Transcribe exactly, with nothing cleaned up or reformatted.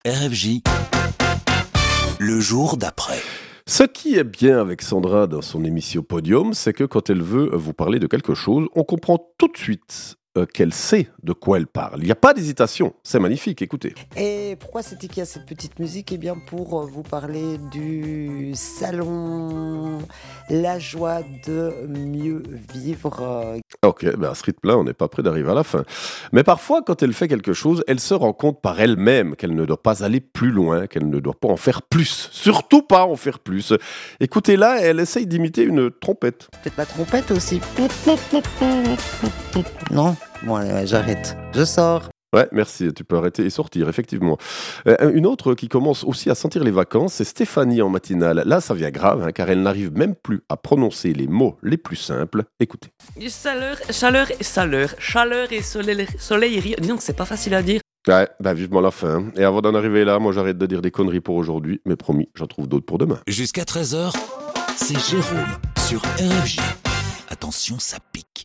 R F J, le jour d'après. Ce qui est bien avec Sandra dans son émission Podium, c'est que quand elle veut vous parler de quelque chose, on comprend tout de suite euh, qu'elle sait de quoi elle parle. Il n'y a pas d'hésitation, c'est magnifique, écoutez. Et pourquoi c'était qu'il y a cette petite musique ? Eh bien pour vous parler du salon La joie de mieux vivre. Ok, ben à ce rythme-là, on n'est pas près d'arriver à la fin. Mais parfois, quand elle fait quelque chose, elle se rend compte par elle-même qu'elle ne doit pas aller plus loin, qu'elle ne doit pas en faire plus. Surtout pas en faire plus. Écoutez, là, elle essaye d'imiter une trompette. Peut-être la trompette aussi. Non ? Bon, allez, ouais, j'arrête. Je sors. Ouais, merci, tu peux arrêter et sortir, effectivement. Euh, une autre qui commence aussi à sentir les vacances, c'est Stéphanie en matinale. Là, ça vient grave, hein, car elle n'arrive même plus à prononcer les mots les plus simples. Écoutez. Chaleur, chaleur et chaleur, chaleur et soleil, soleil et rire. Dis donc, c'est pas facile à dire. Ouais, bah vivement la fin. Et avant d'en arriver là, moi j'arrête de dire des conneries pour aujourd'hui, mais promis, j'en trouve d'autres pour demain. Jusqu'à treize heures, c'est Jérôme sur R F J. Attention, ça